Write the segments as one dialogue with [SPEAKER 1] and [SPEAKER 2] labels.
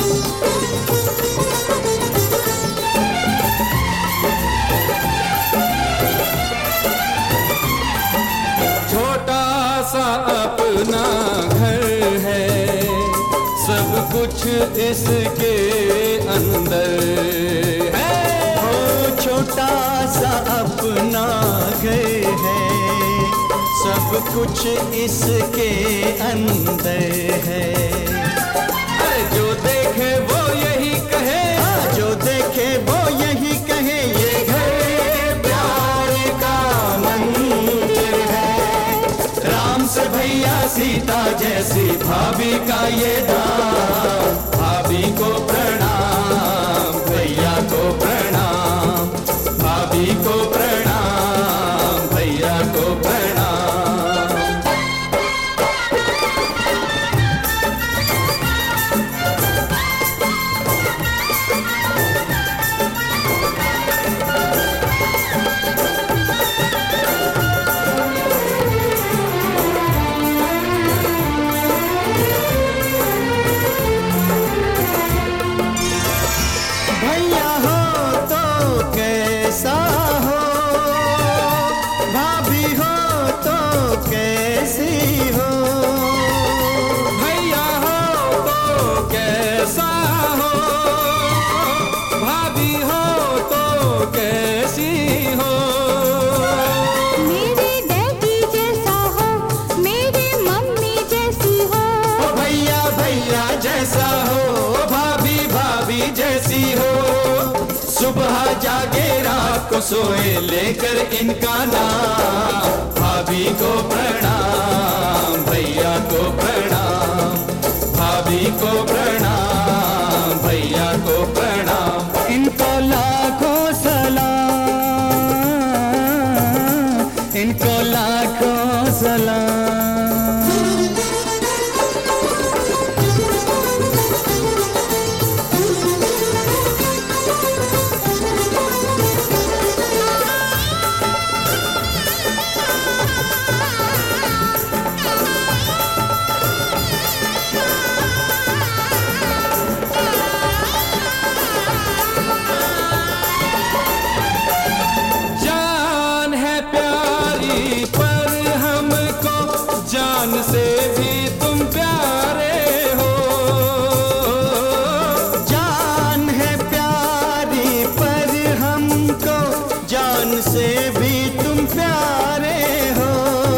[SPEAKER 1] छोटा सा अपना घर है, सब कुछ इसके अंदर है।
[SPEAKER 2] ओ छोटा सा अपना घर है, सब कुछ इसके अंदर है।
[SPEAKER 1] जो देखे वो यही कहे,
[SPEAKER 2] जो देखे वो यही कहे, ये घर प्यार का मंदिर है।
[SPEAKER 1] राम से भैया सीता जैसी भाभी का ये दाम। भाभी को प्रणाम, भैया को प्रणाम, भाभी को प्रणाम, भैया को प्रणाम।
[SPEAKER 2] भैया हो तो कैसा हो, भाभी हो तो कैसी हो।
[SPEAKER 1] भैया हो तो कैसा हो, भाभी हो तो कैसी हो।
[SPEAKER 3] मेरे डैडी जैसा हो, मेरी मम्मी जैसी हो।
[SPEAKER 1] भैया भैया जैसा हो, भाभी भाभी जैसी हो। सुबह जागे रात को सोए लेकर इनका नाम। भाभी को प्रणाम, भैया को प्रणाम, भाभी को प्रणाम, भैया को प्रणाम।
[SPEAKER 2] इनको लाखों सलाम, इनको लाखों सलाम।
[SPEAKER 1] जान है प्यारी पर हमको, जान से भी तुम प्यारे हो।
[SPEAKER 2] जान है प्यारी पर हमको, जान से भी तुम प्यारे हो।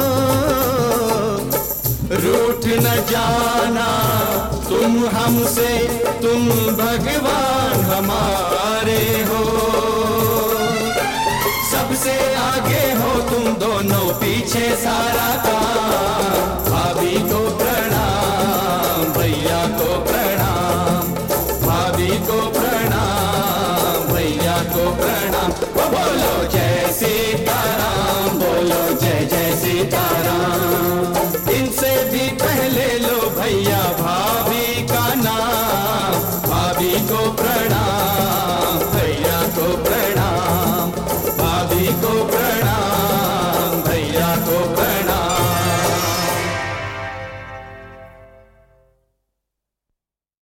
[SPEAKER 1] रूठ न जाना तुम हमसे, तुम भगवान हमारे हो। सबसे आगे हो तुम दोनों, पीछे सारा काम।